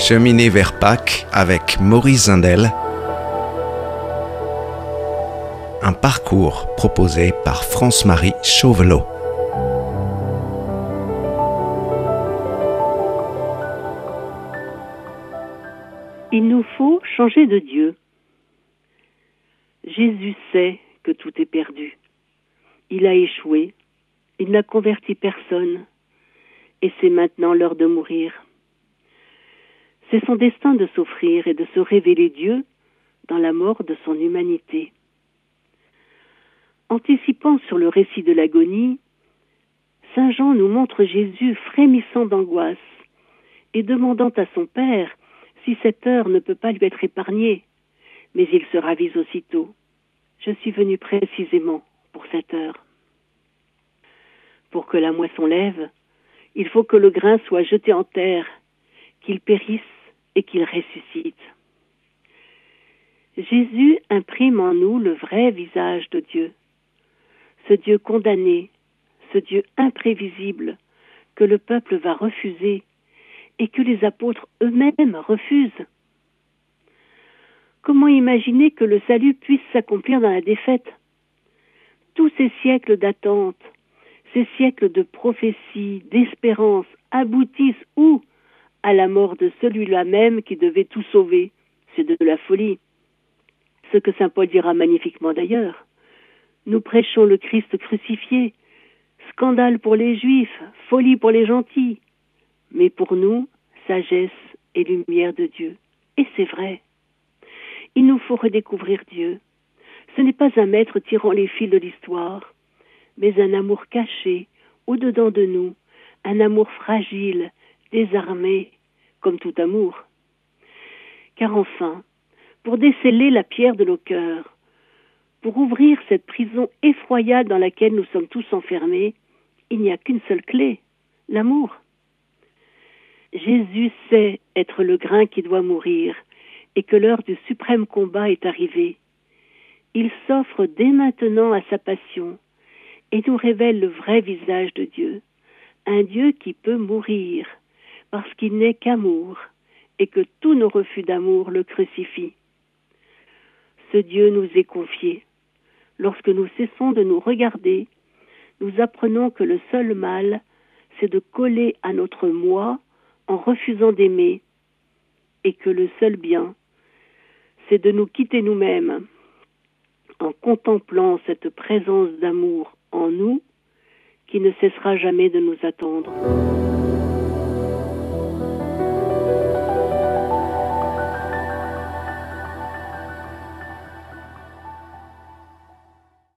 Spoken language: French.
Cheminer vers Pâques avec Maurice Zindel. Un parcours proposé par France-Marie Chauvelot. Il nous faut changer de Dieu. Jésus sait que tout est perdu. Il a échoué. Il n'a converti personne. Et c'est maintenant l'heure de mourir. C'est son destin de s'offrir et de se révéler Dieu dans la mort de son humanité. Anticipant sur le récit de l'agonie, Saint Jean nous montre Jésus frémissant d'angoisse et demandant à son Père si cette heure ne peut pas lui être épargnée. Mais il se ravise aussitôt. Je suis venu précisément pour cette heure. Pour que la moisson lève, il faut que le grain soit jeté en terre, qu'il périsse et qu'il ressuscite. Jésus imprime en nous le vrai visage de Dieu, ce Dieu condamné, ce Dieu imprévisible que le peuple va refuser et que les apôtres eux-mêmes refusent. Comment imaginer que le salut puisse s'accomplir dans la défaite ? Tous ces siècles d'attente, ces siècles de prophétie, d'espérance, aboutissent où ? À la mort de celui-là même qui devait tout sauver. C'est de la folie. Ce que saint Paul dira magnifiquement d'ailleurs. Nous prêchons le Christ crucifié. Scandale pour les Juifs, folie pour les gentils. Mais pour nous, sagesse et lumière de Dieu. Et c'est vrai. Il nous faut redécouvrir Dieu. Ce n'est pas un maître tirant les fils de l'histoire, mais un amour caché au-dedans de nous, un amour fragile, désarmé, comme tout amour. Car enfin, pour déceler la pierre de nos cœurs, pour ouvrir cette prison effroyable dans laquelle nous sommes tous enfermés, il n'y a qu'une seule clé, l'amour. Jésus sait être le grain qui doit mourir et que l'heure du suprême combat est arrivée. Il s'offre dès maintenant à sa passion et nous révèle le vrai visage de Dieu, un Dieu qui peut mourir parce qu'il n'est qu'amour et que tous nos refus d'amour le crucifient. Ce Dieu nous est confié. Lorsque nous cessons de nous regarder, nous apprenons que le seul mal, c'est de coller à notre moi en refusant d'aimer, et que le seul bien, c'est de nous quitter nous-mêmes en contemplant cette présence d'amour en nous qui ne cessera jamais de nous attendre.